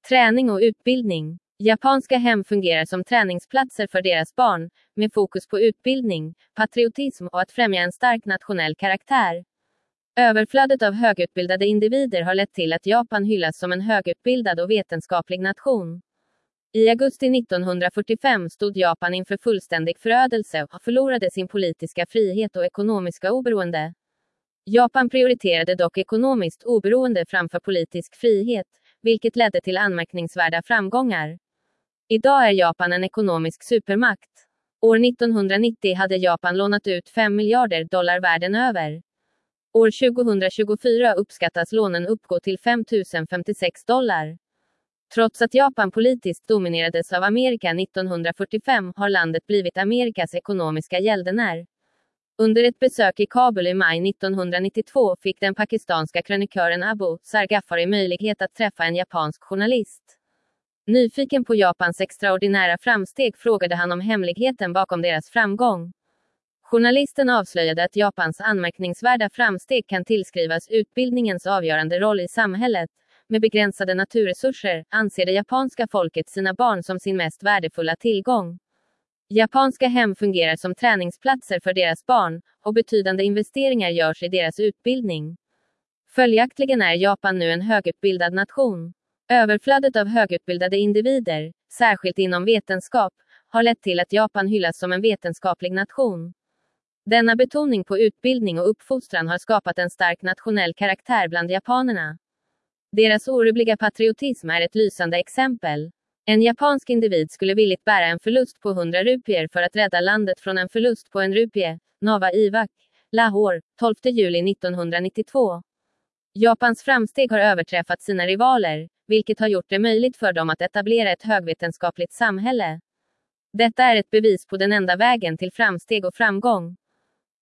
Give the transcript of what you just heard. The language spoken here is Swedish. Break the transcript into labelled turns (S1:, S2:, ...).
S1: Träning och utbildning. Japanska hem fungerar som träningsplatser för deras barn, med fokus på utbildning, patriotism och att främja en stark nationell karaktär. Överflödet av högutbildade individer har lett till att Japan hyllas som en högutbildad och vetenskaplig nation. I augusti 1945 stod Japan inför fullständig förödelse och förlorade sin politiska frihet och ekonomiska oberoende. Japan prioriterade dock ekonomiskt oberoende framför politisk frihet, vilket ledde till anmärkningsvärda framgångar. Idag är Japan en ekonomisk supermakt. År 1990 hade Japan lånat ut $5 miljarder världen över. År 2024 uppskattas lånen uppgå till $5 056. Trots att Japan politiskt dominerades av Amerika 1945 har landet blivit Amerikas ekonomiska gäldenär. Under ett besök i Kabul i maj 1992 fick den pakistanska krönikören Abu Sargafari möjlighet att träffa en japansk journalist. Nyfiken på Japans extraordinära framsteg frågade han om hemligheten bakom deras framgång. Journalisten avslöjade att Japans anmärkningsvärda framsteg kan tillskrivas utbildningens avgörande roll i samhället. Med begränsade naturresurser anser det japanska folket sina barn som sin mest värdefulla tillgång. Japanska hem fungerar som träningsplatser för deras barn, och betydande investeringar görs i deras utbildning. Följaktligen är Japan nu en högutbildad nation. Överflödet av högutbildade individer, särskilt inom vetenskap, har lett till att Japan hyllas som en vetenskaplig nation. Denna betoning på utbildning och uppfostran har skapat en stark nationell karaktär bland japanerna. Deras orubbliga patriotism är ett lysande exempel. En japansk individ skulle villigt bära en förlust på 100 rupier för att rädda landet från en förlust på 1 rupie. Nava Ivak, Lahore, 12 juli 1992. Japans framsteg har överträffat sina rivaler, vilket har gjort det möjligt för dem att etablera ett högvetenskapligt samhälle. Detta är ett bevis på den enda vägen till framsteg och framgång.